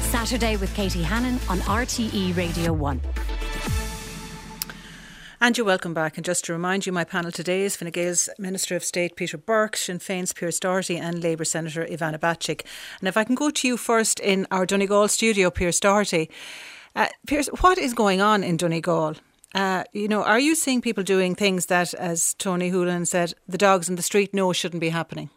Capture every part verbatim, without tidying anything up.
Saturday with Katie Hannon on R T E Radio one. And you're welcome back. And just to remind you, my panel today is Fine Gael's Minister of State Peter Burke, Sinn Féin's Pearse Doherty and Labour Senator Ivana Bacik. And if I can go to you first in our Donegal studio, Pearse Doherty. Uh, Pearse, what is going on in Donegal? Uh, you know, are you seeing people doing things that, as Tony Holohan said, the dogs in the street know shouldn't be happening?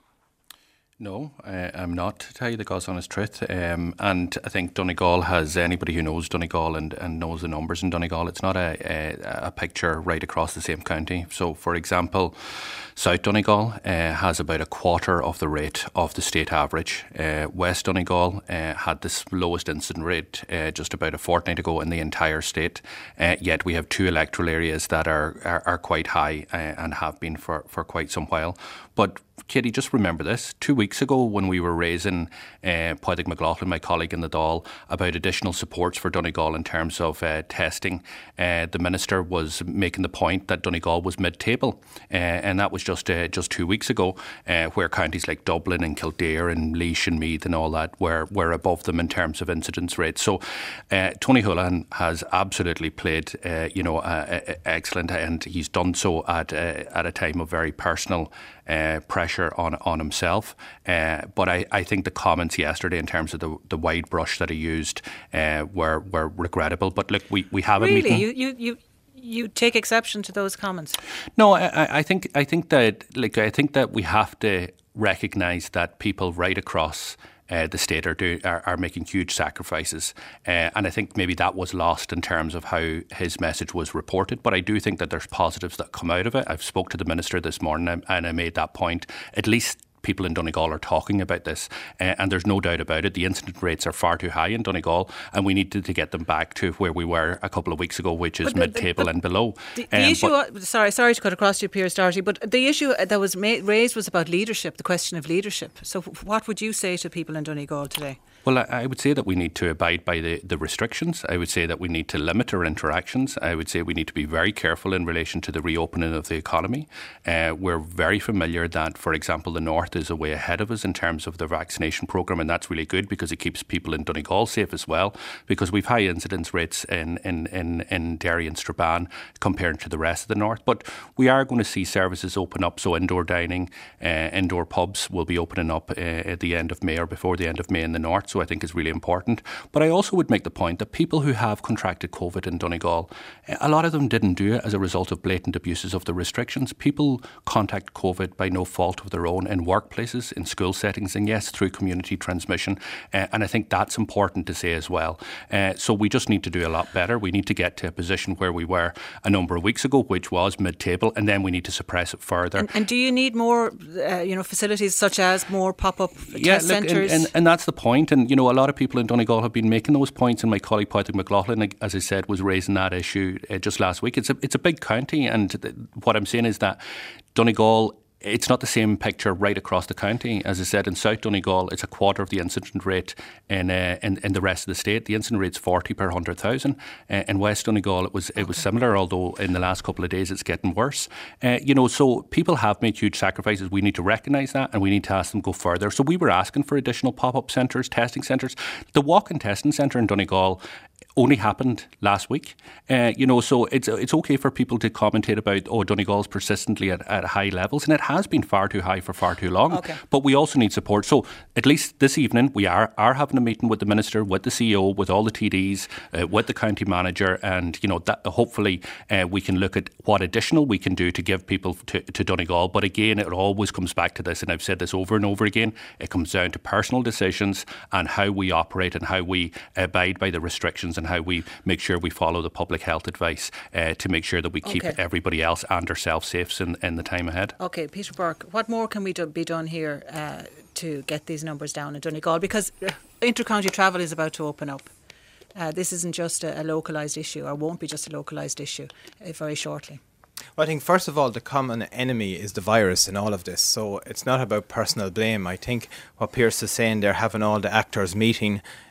No, I, I'm not, to tell you the God's honest truth. Um, and I think Donegal has, anybody who knows Donegal and, and knows the numbers in Donegal, it's not a, a, a picture right across the same county. So, for example, South Donegal uh, has about a quarter of the rate of the state average. Uh, West Donegal uh, had the lowest incident rate uh, just about a fortnight ago in the entire state. Uh, yet we have two electoral areas that are, are, are quite high uh, and have been for, for quite some while. But Katie, just remember this. Two weeks ago when we were raising uh, Padraig McLaughlin, my colleague in the Dáil, about additional supports for Donegal in terms of uh, testing, uh, the Minister was making the point that Donegal was mid-table. Uh, and that was just uh, just two weeks ago, uh, where counties like Dublin and Kildare and Laois and Meath and all that were, were above them in terms of incidence rates. So uh, Tony Holohan has absolutely played, uh, you know, uh, uh, excellent, and he's done so at, uh, at a time of very personal Uh, pressure on on himself. Uh, but I, I think the comments yesterday in terms of the, the wide brush that he used uh, were were regrettable. But look, we, we have really? a meeting. You, you, you, you take exception to those comments? No, I, I think I think that like I think that we have to recognise that people right across Uh, the state are, do, are are making huge sacrifices, uh, and I think maybe that was lost in terms of how his message was reported. But I do think that there's positives that come out of it. I've spoke to the Minister this morning, and, and I made that point. At least people in Donegal are talking about this, uh, and there's no doubt about it. The incident rates are far too high in Donegal, and we need to, to get them back to where we were a couple of weeks ago, which is mid-table and below. The, the um, issue, but, sorry, sorry to cut across you, Pearse Doherty, but the issue that was ma- raised was about leadership, the question of leadership. So, what would you say to people in Donegal today? Well, I, I would say that we need to abide by the, the restrictions. I would say that we need to limit our interactions. I would say we need to be very careful in relation to the reopening of the economy. Uh, we're very familiar that, for example, the North is a way ahead of us in terms of the vaccination programme, and that's really good because it keeps people in Donegal safe as well, because we've high incidence rates in, in, in, in Derry and Strabane compared to the rest of the North. But we are going to see services open up, so indoor dining, uh, indoor pubs will be opening up uh, at the end of May or before the end of May in the North. So I think is really important. But I also would make the point that people who have contracted COVID in Donegal, a lot of them didn't do it as a result of blatant abuses of the restrictions. People contact COVID by no fault of their own in workplaces, in school settings, and yes, through community transmission. Uh, and I think that's important to say as well. Uh, so we just need to do a lot better. We need to get to a position where we were a number of weeks ago, which was mid-table, and then we need to suppress it further. And, and do you need more, uh, you know, facilities such as more pop-up yeah, test look, centres? And, and, and that's the point. And, you know, a lot of people in Donegal have been making those points, and my colleague Padraig McLaughlin, as I said, was raising that issue uh, just last week. It's a, it's a big county, and th- what I'm saying is that Donegal, it's not the same picture right across the county. As I said, in South Donegal, it's a quarter of the incident rate in uh, in, in the rest of the state. The incident rate's forty per one hundred thousand. Uh, in West Donegal, it was it was similar, although in the last couple of days it's getting worse. Uh, you know, so people have made huge sacrifices. We need to recognise that, and we need to ask them to go further. So we were asking for additional pop-up centres, testing centres. The walk-in testing centre in Donegal only happened last week. Uh, you know, so it's it's okay for people to commentate about, oh, Donegal's persistently at, at high levels, and it has been far too high for far too long. Okay. But we also need support. So at least this evening we are are having a meeting with the Minister, with the C E O, with all the T Ds, uh, with the county manager, and you know that hopefully uh, we can look at what additional we can do to give people to, to Donegal. But again, it always comes back to this, and I've said this over and over again. It comes down to personal decisions and how we operate and how we abide by the restrictions and how we make sure we follow the public health advice uh, to make sure that we keep okay. everybody else and ourselves safe in, in the time ahead. Okay, Peter Burke, what more can we do, be done here uh, to get these numbers down in Donegal? Because inter-county travel is about to open up. Uh, this isn't just a, a localised issue, or won't be just a localised issue uh, very shortly. Well, I think first of all the common enemy is the virus in all of this, so it's not about personal blame. I think what Pearse is saying, they're having all the actors meeting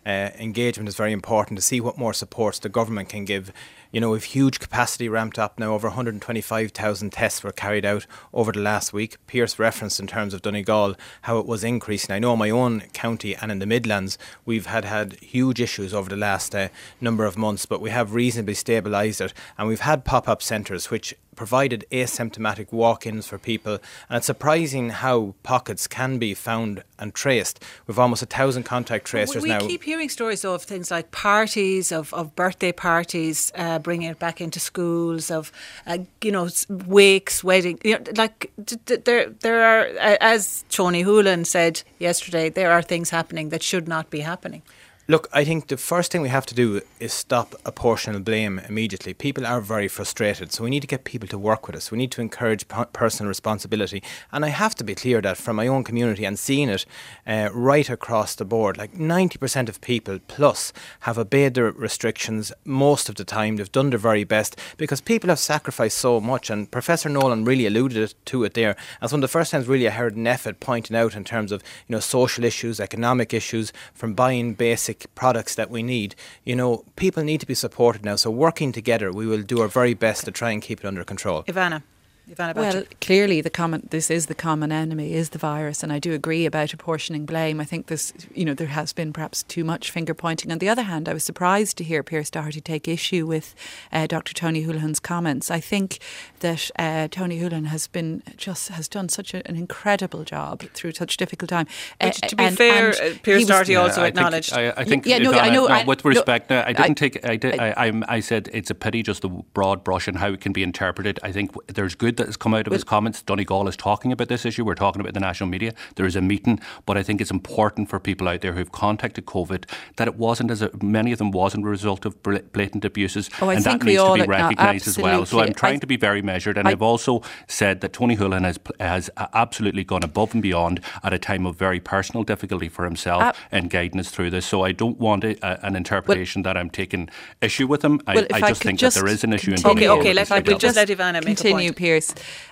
uh, engagement is very important to see what more supports the government can give. You know, we've huge capacity ramped up now. Over one hundred twenty-five thousand tests were carried out over the last week. Pierce referenced in terms of Donegal how it was increasing. I know in my own county and in the Midlands we've had had huge issues over the last uh, number of months, but we have reasonably stabilised it, and we've had pop-up centres which provided asymptomatic walk-ins for people, and it's surprising how pockets can be found and traced. We've almost a thousand contact tracers we now. We keep hearing stories though of things like parties, of, of birthday parties, uh, bringing it back into schools, of uh, you know wakes, wedding. You know, like d- d- there, there are, uh, as Tony Holohan said yesterday, there are things happening that should not be happening. Look, I think the first thing we have to do is stop apportional blame immediately. People are very frustrated, so we need to get people to work with us. We need to encourage p- personal responsibility. And I have to be clear that from my own community and seeing it uh, right across the board, like ninety percent of people plus have obeyed their restrictions most of the time. They've done their very best because people have sacrificed so much, and Professor Nolan really alluded to it there. As one of the first times really I heard N E F I D pointing out in terms of, you know, social issues, economic issues, from buying basic products that we need. You know, people need to be supported now, so working together we will do our very best to try and keep it under control. Ivana. Ivana Well, clearly the common this is the common enemy, is the virus, and I do agree about apportioning blame. I think this, you know, there has been perhaps too much finger pointing. On the other hand, I was surprised to hear Pierce Doherty take issue with uh, Doctor Tony Holohan's comments. I think that uh, Tony Holohan has been just has done such a, an incredible job through such difficult time. Which, uh, to be and, fair, and uh, Pierce Doherty yeah, also I acknowledged. Think, I, I think, yeah, no, Ivana, I know. no, I, with respect, no, no, I didn't I, take. I did. I, I, I, I said it's a pity, just the broad brush and how it can be interpreted. I think there's good that has come out of his comments. Donegal is talking about this issue. We're talking about the national media. There is a meeting, but I think it's important for people out there who've contacted COVID that it wasn't, as a, many of them wasn't a result of blatant abuses, oh, I and think that needs we all to be recognised as well. So I'm trying I, to be very measured, and I, I've also said that Tony Holohan has has absolutely gone above and beyond at a time of very personal difficulty for himself uh, and guiding us through this. So I don't want a, a, an interpretation well, that I'm taking issue with him. I, well, I just I think just that there is an issue. Continue. In okay, okay. Let's we'll just let Ivana make continue, a point. Pierce.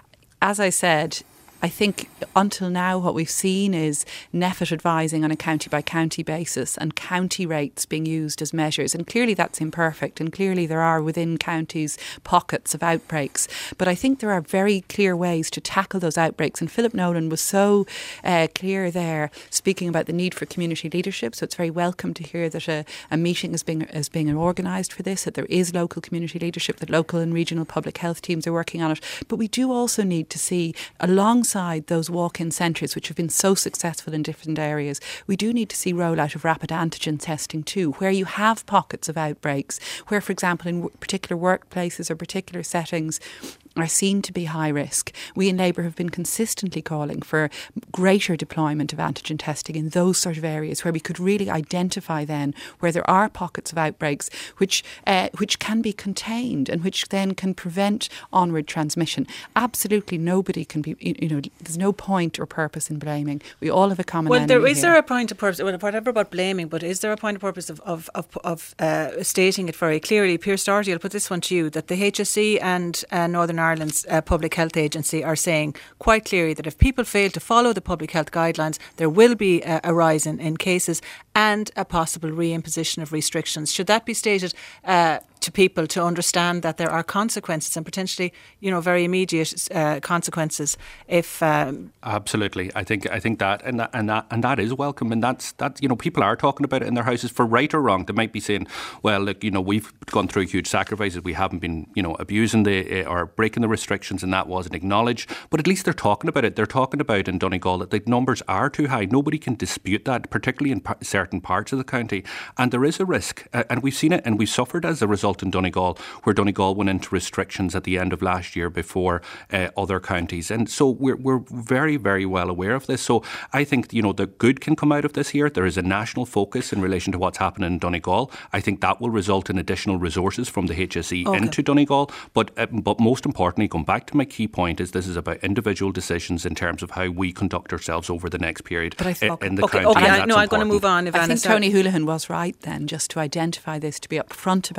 As I said, I think until now what we've seen is N E F I D advising on a county by county basis and county rates being used as measures, and clearly that's imperfect, and clearly there are within counties pockets of outbreaks, but I think there are very clear ways to tackle those outbreaks, and Philip Nolan was so uh, clear there speaking about the need for community leadership. So it's very welcome to hear that a, a meeting is being is being organised for this, that there is local community leadership, that local and regional public health teams are working on it, but we do also need to see alongside those walk-in centres which have been so successful in different areas, we do need to see rollout of rapid antigen testing too, where you have pockets of outbreaks, where, for example, in particular workplaces or particular settings are seen to be high risk. We in Labour have been consistently calling for greater deployment of antigen testing in those sort of areas where we could really identify then where there are pockets of outbreaks which uh, which can be contained and which then can prevent onward transmission. Absolutely nobody can be, you know, there's no point or purpose in blaming. We all have a common well, enemy there, is here. there a point of purpose, well, whatever about blaming, but is there a point of purpose of, of, of, of uh, stating it very clearly? Pierce Doherty, I'll put this one to you, that the H S E and uh, Northern Ireland's uh, Public Health Agency are saying quite clearly that if people fail to follow the public health guidelines, there will be uh, a rise in, in cases and a possible reimposition of restrictions. Should that be stated uh, to people to understand that there are consequences and potentially, you know, very immediate uh, consequences if um, absolutely. I think I think that and that and that and that is welcome, and that's that. You know, people are talking about it in their houses for right or wrong. They might be saying, well, look, you know, we've gone through huge sacrifices. We haven't been, you know, abusing the uh, or breaking the restrictions, and that wasn't acknowledged. But at least they're talking about it. They're talking about in Donegal that the numbers are too high. Nobody can dispute that, particularly in par- certain parts of the county. And there is a risk, uh, and we've seen it, and we suffered as a result in Donegal, where Donegal went into restrictions at the end of last year before uh, other counties. And so we're we're very, very well aware of this. So I think, you know, the good can come out of this here. There is a national focus in relation to what's happening in Donegal. I think that will result in additional resources from the H S E okay. into Donegal. But uh, but most importantly, going back to my key point, is this is about individual decisions in terms of how we conduct ourselves over the next period but I th- in, in the okay, county. Okay, I, no, I'm going to move on, Ivana. I think sorry. Tony Holohan was right then, just to identify this, to be upfront about this,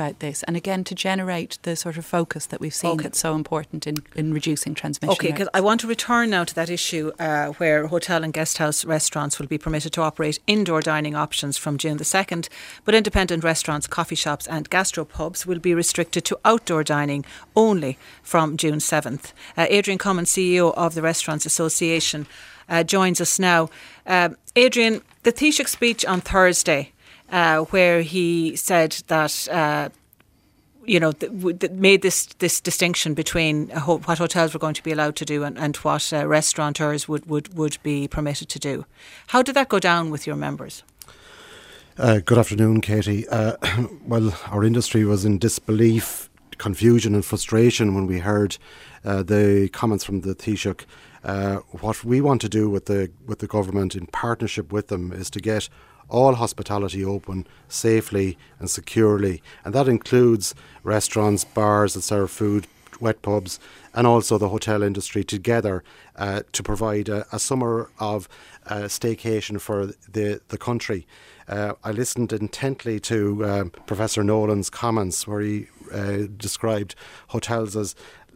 and again to generate the sort of focus that we've seen Okay. that's so important in, in reducing transmission Okay, because rates. I want to return now to that issue uh, where hotel and guest house restaurants will be permitted to operate indoor dining options from June the second, but independent restaurants, coffee shops and gastropubs will be restricted to outdoor dining only from June seventh. Uh, Adrian Cummins, C E O of the Restaurants Association, uh, joins us now. Uh, Adrian, the Taoiseach's speech on Thursday, uh, where he said that uh, you know, th- w- th- made this this distinction between uh, ho- what hotels were going to be allowed to do and, and what uh, restaurateurs would, would, would be permitted to do. How did that go down with your members? Uh, good afternoon, Katie. Uh, well, our industry was in disbelief, confusion and frustration when we heard uh, the comments from the Taoiseach. Uh, what we want to do with the with the government in partnership with them is to get all hospitality open safely and securely, and that includes restaurants, bars that serve food, wet pubs, and also the hotel industry together uh, to provide a, a summer of uh, staycation for the, the country. Uh, I listened intently to um, Professor Nolan's comments where he uh, described hotels as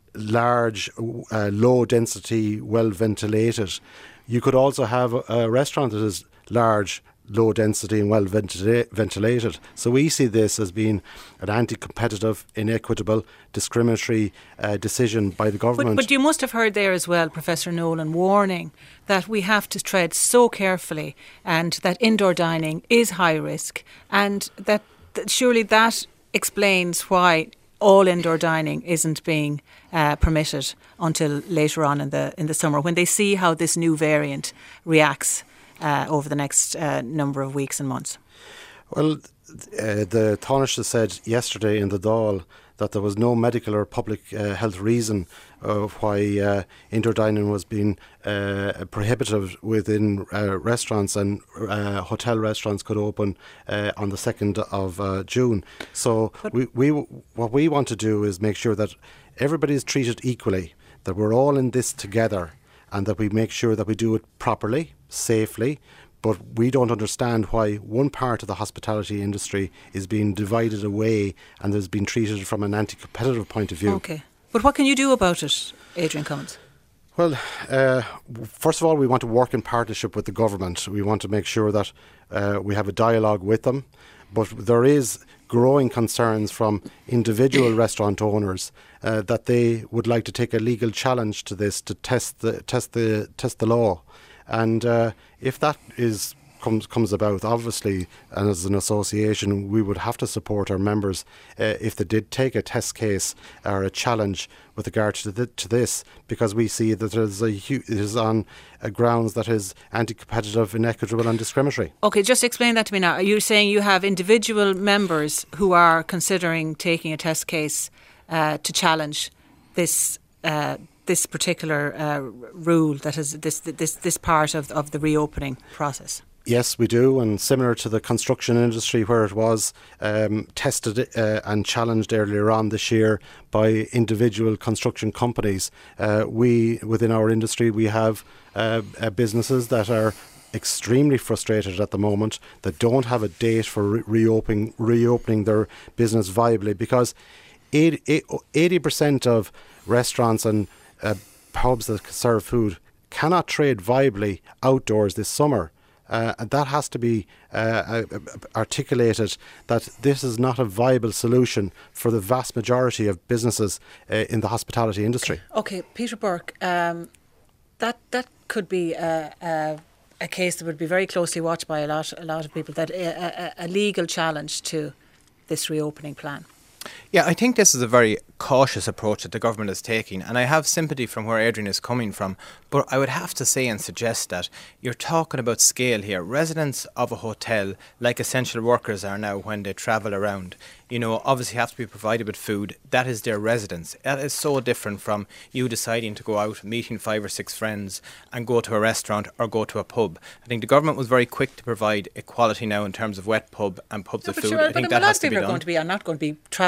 large, uh, low density, well ventilated. You could also have a, a restaurant that is large, low density and well ventila- ventilated. So we see this as being an anti-competitive, inequitable, discriminatory uh, decision by the government. But, but you must have heard there as well, Professor Nolan, warning that we have to tread so carefully and that indoor dining is high risk, and that, that surely that explains why all indoor dining isn't being uh, permitted until later on in the in the summer, when they see how this new variant reacts uh, over the next uh, number of weeks and months. Well, uh, the Taoiseach said yesterday in the Dáil that there was no medical or public uh, health reason uh, why uh, indoor dining was being uh, prohibited within uh, restaurants, and uh, hotel restaurants could open uh, on the second of uh, June. So we, we what we want to do is make sure that everybody is treated equally, that we're all in this together, and that we make sure that we do it properly, safely. But we don't understand why one part of the hospitality industry is being divided away and is being treated from an anti-competitive point of view. Okay. But what can you do about it, Adrian Cummins? Well, uh, first of all, we want to work in partnership with the government. We want to make sure that uh, we have a dialogue with them. But there is growing concerns from individual restaurant owners uh, that they would like to take a legal challenge to this to test the test the test the law. And uh, if that is comes comes about, obviously, and as an association, we would have to support our members uh, if they did take a test case or a challenge with regard to, the, to this, because we see that there's a hu- it is on a grounds that is anti-competitive, inequitable and discriminatory. Okay, just explain that to me now. Are you saying you have individual members who are considering taking a test case uh, to challenge this uh, this particular uh, rule, that is this this this part of of the reopening process? Yes, we do, and similar to the construction industry, where it was um, tested uh, and challenged earlier on this year by individual construction companies, uh, we within our industry we have uh, uh, businesses that are extremely frustrated at the moment, that don't have a date for re- reopening reopening their business viably, because eighty percent of restaurants and uh, pubs that serve food cannot trade viably outdoors this summer. Uh, and that has to be uh, uh, articulated, that this is not a viable solution for the vast majority of businesses uh, in the hospitality industry. Okay, Peter Burke, um, that that could be a, a, a case that would be very closely watched by a lot a lot of people. That a, a, a legal challenge to this reopening plan. Yeah, I think this is a very cautious approach that the government is taking, and I have sympathy from where Adrian is coming from, but I would have to say and suggest that you're talking about scale here. Residents of a hotel, like essential workers are now when they travel around, you know, obviously have to be provided with food. That is their residence. That is so different from you deciding to go out, meeting five or six friends and go to a restaurant or go to a pub. I think the government was very quick to provide equality now in terms of wet pub and pubs No, of but food. sure, I but think a that lot has of to be people are done. going to be are not going to be travelling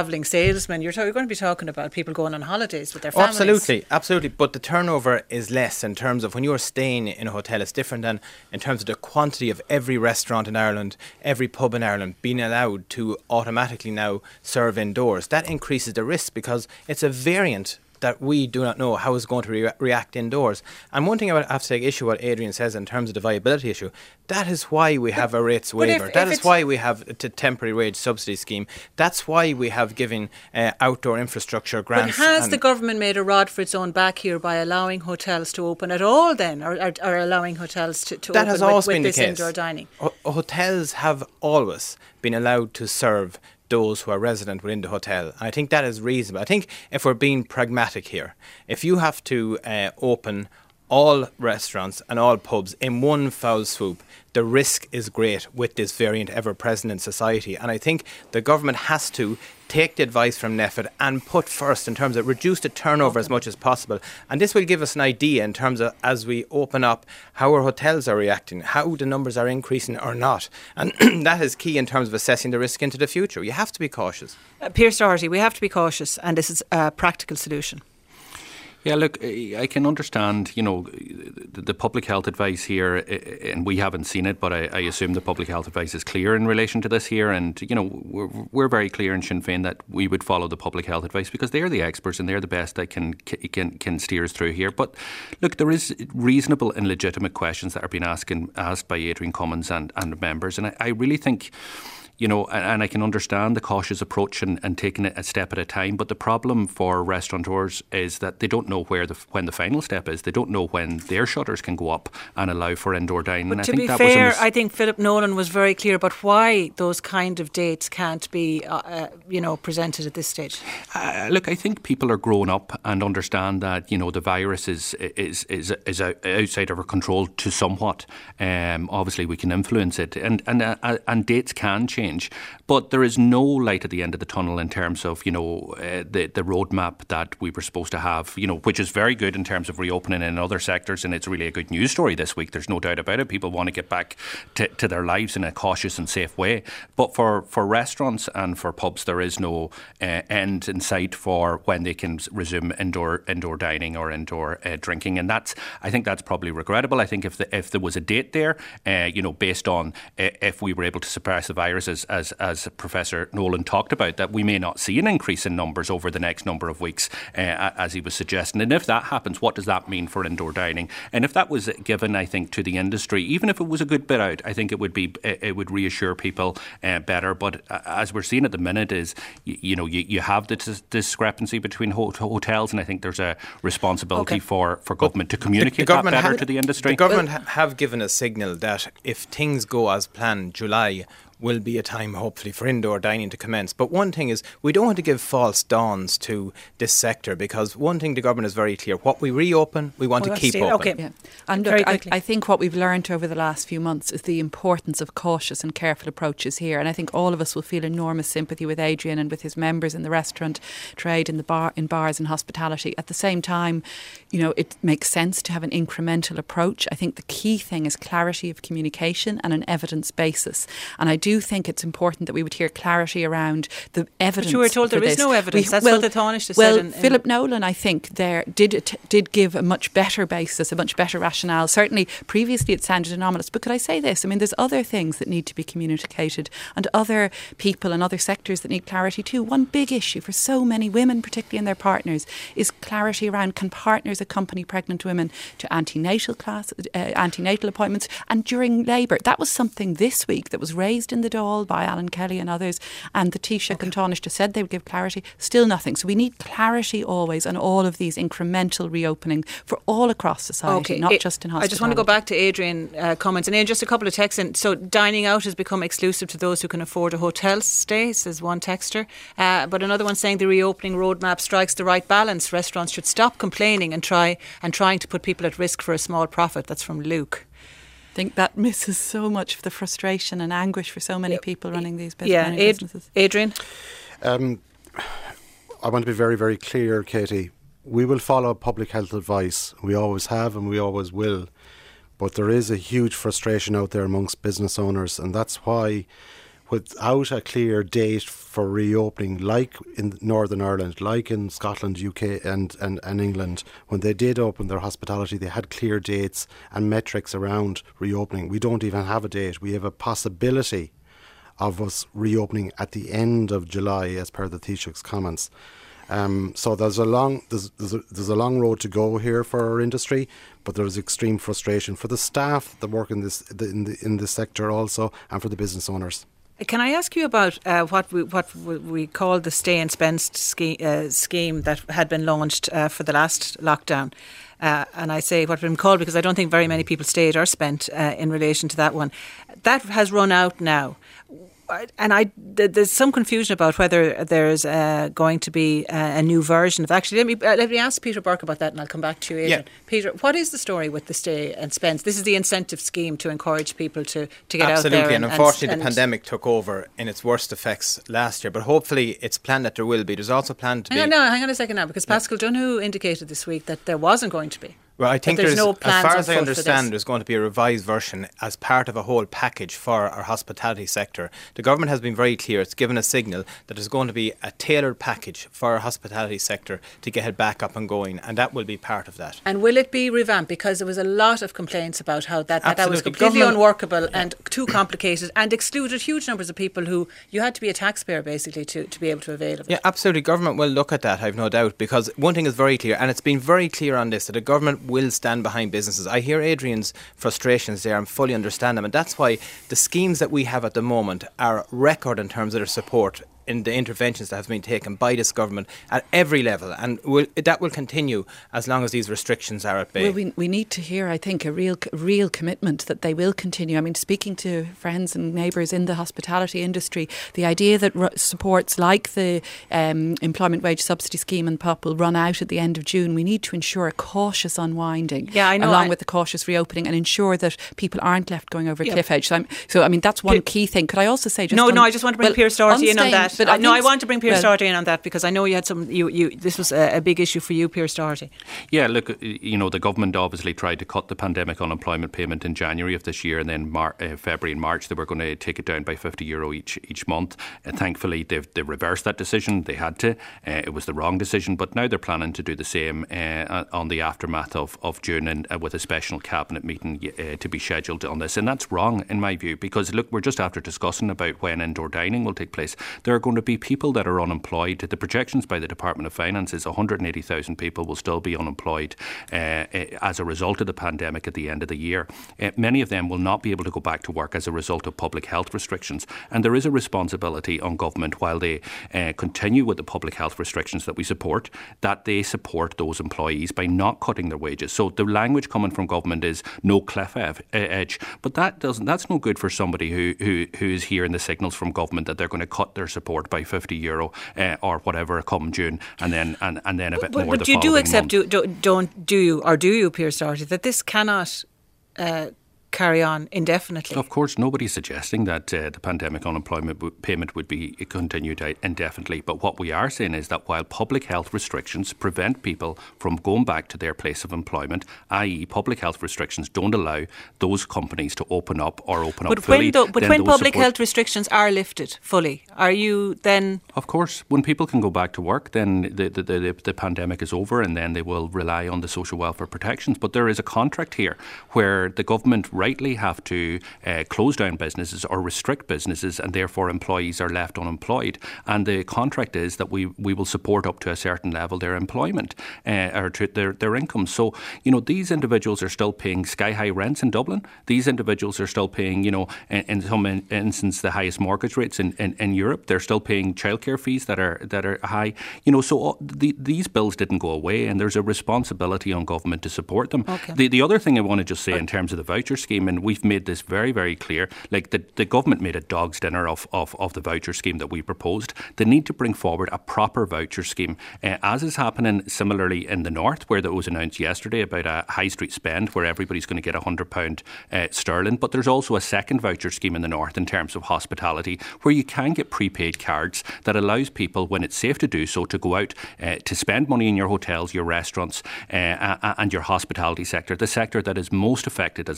travelling salesmen. You're, you're going to be talking about people going on holidays with their families. Absolutely, absolutely. But the turnover is less in terms of when you're staying in a hotel. It's different than in terms of the quantity of every restaurant in Ireland, every pub in Ireland being allowed to automatically now serve indoors. That increases the risk because it's a variant that we do not know how it's going to re- react indoors. And one thing I have to take issue with what Adrian says in terms of the viability issue, that is why we have a rates waiver. If, that if is why we have a temporary wage subsidy scheme. That's why we have given uh, outdoor infrastructure grants. But has the government made a rod for its own back here by allowing hotels to open at all then, or, or, or allowing hotels to, to that open has with, always with been this the case. indoor dining? Ho- hotels have always been allowed to serve those who are resident within the hotel. And I think that is reasonable. I think if we're being pragmatic here, if you have to uh, open all restaurants and all pubs in one foul swoop, the risk is great with this variant ever present in society. And I think the government has to take the advice from NPHET and put first in terms of reduce the turnover okay. as much as possible. And this will give us an idea in terms of, as we open up, how our hotels are reacting, how the numbers are increasing or not. And that is key in terms of assessing the risk into the future. You have to be cautious. Uh, Pearse Doherty, we have to be cautious, and this is a practical solution. Yeah, look, I can understand, you know, the public health advice here, and we haven't seen it, but I, I assume the public health advice is clear in relation to this here. And, you know, we're, we're very clear in Sinn Féin that we would follow the public health advice because they're the experts and they're the best that can can can steer us through here. But, look, there is reasonable and legitimate questions that are being asked, asked by Adrian Cummins and, and members. And I, I really think... You know, and, and I can understand the cautious approach and, and taking it a step at a time. But the problem for restaurateurs is that they don't know where the when the final step is. They don't know when their shutters can go up and allow for indoor dining. But and to I think be that fair, was mis- I think Philip Nolan was very clear about why those kind of dates can't be, uh, uh, you know, presented at this stage. Uh, look, I think people are grown up and understand that, you know, the virus is is is is outside of our control to somewhat. Um, obviously, we can influence it, and and uh, and dates can change. But there is no light at the end of the tunnel in terms of, you know, uh, the, the roadmap that we were supposed to have, you know, which is very good in terms of reopening in other sectors. And it's really a good news story this week. There's no doubt about it. People want to get back to, to their lives in a cautious and safe way. But for, for restaurants and for pubs, there is no uh, end in sight for when they can resume indoor indoor dining or indoor uh, drinking. And that's, I think that's probably regrettable. I think if the, if there was a date there, uh, you know, based on uh, if we were able to suppress the virus as, as as Professor Nolan talked about, that we may not see an increase in numbers over the next number of weeks, uh, as he was suggesting. And if that happens, what does that mean for indoor dining? And if that was given, I think, to the industry, even if it was a good bit out, I think it would be it would reassure people uh, better. But uh, as we're seeing at the minute is, you, you know, you, you have the dis- discrepancy between ho- hotels, and I think there's a responsibility okay. for, for government to communicate the, the government that better ha- to the industry. The government ha- have given a signal that if things go as planned, July will be a time hopefully for indoor dining to commence. But one thing is, we don't want to give false dawns to this sector, because one thing the government is very clear: what we reopen, we want oh, to keep open. Okay. Yeah. And look, I, I think what we've learned over the last few months is the importance of cautious and careful approaches here. And I think all of us will feel enormous sympathy with Adrian and with his members in the restaurant trade, in the bar, in bars and hospitality. At the same time, you know, it makes sense to have an incremental approach. I think the key thing is clarity of communication and an evidence basis. And I do think it's important that we would hear clarity around the evidence. But you were told there is this. no evidence. We, That's well, what the Taoiseach well, said. Well, Philip Nolan, I think, there did did give a much better basis, a much better rationale. Certainly, previously it sounded anomalous. But could I say this? I mean, there's other things that need to be communicated, and other people and other sectors that need clarity too. One big issue for so many women, particularly in their partners, is clarity around: can partners accompany pregnant women to antenatal class, uh, antenatal appointments, and during labour? That was something this week that was raised in the Dáil by Alan Kelly and others, and the Taoiseach okay. and Taoiseach said they would give clarity. Still nothing. So we need clarity always on all of these incremental reopening for all across society, okay. not it, just in hospitality. I just want to go back to Adrian uh, comments, and Adrian, just a couple of texts in. So dining out has become exclusive to those who can afford a hotel stay, says one texter. Uh, but another one saying the reopening roadmap strikes the right balance. Restaurants should stop complaining and try and trying to put people at risk for a small profit. That's from Luke. I think that misses so much of the frustration and anguish for so many people running these business, yeah, Ad- businesses. Adrian? Um, I want to be very, very clear, Katie. We will follow public health advice. We always have and we always will. But there is a huge frustration out there amongst business owners, and that's why without a clear date for reopening, like in Northern Ireland, like in Scotland, U K and, and, and England, when they did open their hospitality, they had clear dates and metrics around reopening. We don't even have a date. We have a possibility of us reopening at the end of July, as per the Taoiseach's comments. Um, so there's a long there's there's a, there's a long road to go here for our industry, but there's extreme frustration for the staff that work in this in the in this sector also, and for the business owners. Can I ask you about uh, what we what we call the Stay and Spend scheme, uh, scheme that had been launched uh, for the last lockdown? Uh, and I say what it's called because I don't think very many people stayed or spent uh, in relation to that one. That has run out now. And I, there's some confusion about whether there's uh, going to be a, a new version of. Actually, let me uh, let me ask Peter Burke about that, and I'll come back to you, Adrian. Yeah. Peter, what is the story with the Stay and Spend? This is the incentive scheme to encourage people to, to get Absolutely, out there. Absolutely, and, and unfortunately, and the pandemic took over in its worst effects last year. But hopefully, it's planned that there will be. There's also planned to hang be. On, no, hang on a second now, because Pascal yeah. Donoghue indicated this week that there wasn't going to be. Well, I think there's, there's, no as far as I for understand, there's going to be a revised version as part of a whole package for our hospitality sector. The government has been very clear. It's given a signal that there's going to be a tailored package for our hospitality sector to get it back up and going, and that will be part of that. And will it be revamped? Because there was a lot of complaints about how that, that, that was completely government, unworkable yeah. and too complicated and excluded huge numbers of people who you had to be a taxpayer basically to, to be able to avail of it. Yeah, absolutely. Government will look at that, I've no doubt, because one thing is very clear, and it's been very clear on this, that the government will stand behind businesses. I hear Adrian's frustrations there and fully understand them, and that's why the schemes that we have at the moment are record in terms of their support in the interventions that have been taken by this government at every level, and will, that will continue as long as these restrictions are at bay. Well, we, we need to hear, I think, a real real commitment that they will continue. I mean, speaking to friends and neighbours in the hospitality industry, the idea that r- supports like the um, Employment Wage Subsidy Scheme and P U P will run out at the end of June, we need to ensure a cautious unwinding, yeah, I know, along I with the cautious reopening, and ensure that people aren't left going over a yeah. cliff edge. So, I'm, so, I mean, that's one P- key thing. Could I also say... Just no, on, no, I just want to bring well, Pierce Doherty in on that. But I, no, I want to bring Pierce well, Doherty in on that because I know you had some. You, you. This was a, a big issue for you, Pierce Doherty. Yeah, look, you know, the government obviously tried to cut the pandemic unemployment payment in January of this year, and then Mar- uh, February and March they were going to take it down by fifty euro each each month. And thankfully, they've they reversed that decision. They had to. Uh, it was the wrong decision, but now they're planning to do the same uh, on the aftermath of of June, and uh, with a special cabinet meeting uh, to be scheduled on this. And that's wrong in my view, because look, we're just after discussing about when indoor dining will take place. There are going to be people that are unemployed. The projections by the Department of Finance is one hundred eighty thousand people will still be unemployed uh, as a result of the pandemic at the end of the year. Uh, many of them will not be able to go back to work as a result of public health restrictions. And there is a responsibility on government, while they uh, continue with the public health restrictions that we support, that they support those employees by not cutting their wages. So the language coming from government is no cliff edge. But that doesn't. That's no good for somebody who, who, who is hearing the signals from government that they're going to cut their support by fifty euro uh, or whatever come June, and then and, and then a bit but, more. But the you do accept, month. do, don't do you or do you, Pierce Doherty, that this cannot uh, carry on indefinitely? Of course, nobody's suggesting that uh, the pandemic unemployment w- payment would be continued indefinitely. But what we are saying is that while public health restrictions prevent people from going back to their place of employment, that is public health restrictions don't allow those companies to open up or open but up fully. When the, but when public support- health restrictions are lifted fully, are you then... Of course, when people can go back to work, then the, the, the, the pandemic is over, and then they will rely on the social welfare protections. But there is a contract here where the government rightly have to uh, close down businesses or restrict businesses, and therefore employees are left unemployed. And the contract is that we, we will support up to a certain level their employment uh, or to their, their income. So, you know, these individuals are still paying sky-high rents in Dublin. These individuals are still paying, you know, in, in some in, instances, the highest mortgage rates in, in, in Europe. They're still paying childcare fees that are that are high. You know, so all, the, these bills didn't go away, and there's a responsibility on government to support them. Okay. The, the other thing I want to just say in terms of the voucher scheme, and we've made this very, very clear, like the, the government made a dog's dinner of, of, of the voucher scheme that we proposed. They need to bring forward a proper voucher scheme, uh, as is happening similarly in the north, where that was announced yesterday about a high street spend where everybody's going to get one hundred pounds uh, sterling. But there's also a second voucher scheme in the north in terms of hospitality, where you can get prepaid cards that allows people, when it's safe to do so, to go out uh, to spend money in your hotels, your restaurants uh, and your hospitality sector, the sector that is most affected as a result of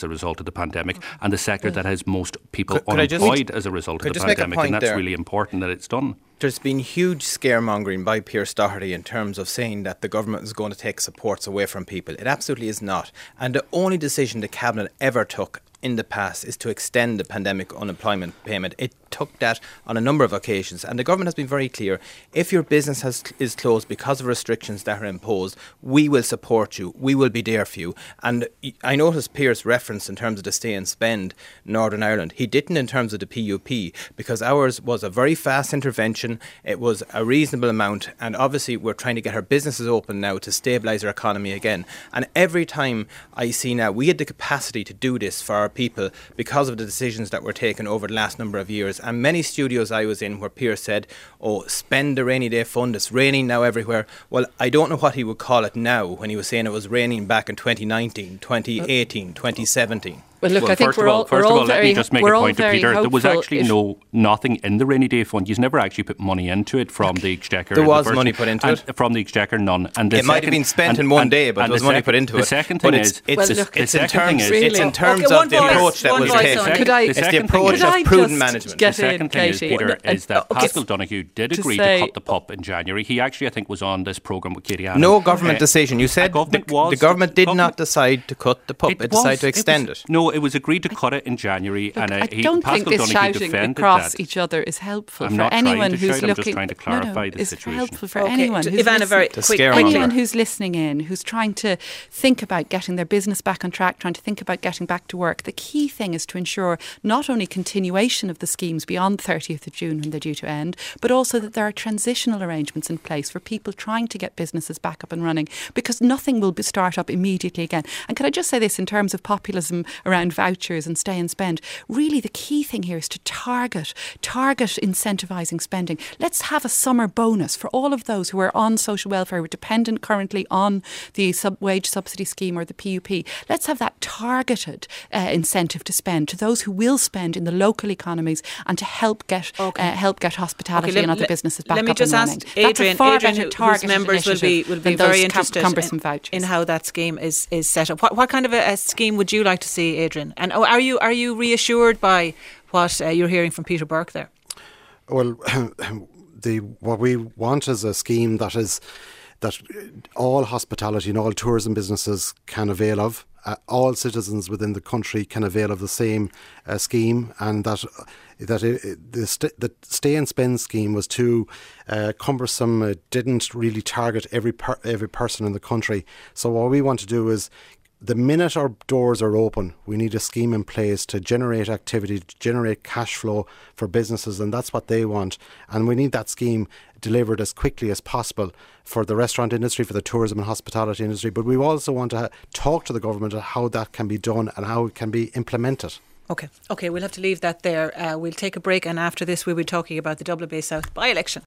of the pandemic, and the sector that has most people Could- could I just- unemployed as a result of could the I just make a pandemic, point and that's there? really important that it's done. There's been huge scaremongering by Pierce Doherty in terms of saying that the government is going to take supports away from people. It absolutely is not. And the only decision the Cabinet ever took in the past is to extend the pandemic unemployment payment. It took that on a number of occasions, and the government has been very clear. If your business has, is closed because of restrictions that are imposed, we will support you. We will be there for you. And I noticed Pierce referenced in terms of the stay and spend Northern Ireland. He didn't in terms of the P U P, because ours was a very fast intervention. It was a reasonable amount, and obviously we're trying to get our businesses open now to stabilise our economy again. And every time I see now, we had the capacity to do this for our people because of the decisions that were taken over the last number of years. And many studios I was in where Pierce said, oh, spend the rainy day fund, it's raining now everywhere. Well, I don't know what he would call it now when he was saying it was raining back in twenty nineteen, twenty eighteen, twenty seventeen. Well, look, well, I think first we're of all, all, first we're of all all, let very, me just make a we're all point to very Peter. There was hopeful actually if- no nothing in the rainy day fund. You never actually put money into it from the Exchequer. There in the was first- money put into and it. From the Exchequer, none. And the It might have second- been spent and- in one and- day, but and there was the money sec- put into the it. The second But thing it's, is, it's, Well, it's, look, it's the in second thing terms, is- it's in Really? terms Okay, of one the voice, approach that one was voice taken. on it. Could I- It's the second thing approach is- Could of I prudent just management. get the second in, thing is, Katie? Peter, And- is that okay. Pascal Donoghue did To agree say- to cut the P U P in January. He actually, I think, was on this programme with Katie Annan. No government Uh, decision. You said a government the, was- the government did government- not decide to cut the P U P. It, was- decided to extend was- it. No, it was agreed to cut it in January, Look, and uh, I he, don't Pascal think this Donoghue shouting defended across that. each other is helpful I'm for not trying anyone to who's shout, I'm just looking. trying to no, clarify no, the it's situation. helpful for Okay, anyone. to- who's Ivana, listen- very The quick, scaremongering. quickly. anyone who's listening in, who's trying to think about getting their business back on track, trying to think about getting back to work. The key thing is to ensure not only continuation of the schemes beyond thirtieth of June when they're due to end, but also that there are transitional arrangements in place for people trying to get businesses back up and running, because nothing will be start up immediately again. And can I just say this in terms of populism around vouchers and stay and spend? Really, the key thing here is to target, target incentivising spending. Let's have a summer bonus for all of those who are on social welfare, who are dependent currently on the sub wage subsidy scheme or the P U P. Let's have that targeted uh, incentive to spend to those who will spend in the local economies and to help get Okay. uh, help get hospitality let- and other let- businesses back let me up just and ask running. That's a Adrian, far Adrian, better who- whose targeted members will be initiative will be than those very cum- interested cumbersome in, vouchers. in how that scheme is, is set up. What what kind of a, a scheme would you like to see, Adrian? And oh, are you are you reassured by what uh, you're hearing from Peter Burke there? Well, the what we want is a scheme that is that all hospitality and all tourism businesses can avail of. Uh, all citizens within the country can avail of the same uh, scheme, and that that it, the, st- the stay and spend scheme was too uh, cumbersome. It didn't really target every per- every person in the country. So what we want to do is, the minute our doors are open, we need a scheme in place to generate activity, to generate cash flow for businesses, and that's what they want. And we need that scheme delivered as quickly as possible for the restaurant industry, for the tourism and hospitality industry. But we also want to talk to the government on how that can be done and how it can be implemented. Okay, okay, we'll have to leave that there. Uh, we'll take a break, and after this, we'll be talking about the Dublin Bay South by-election.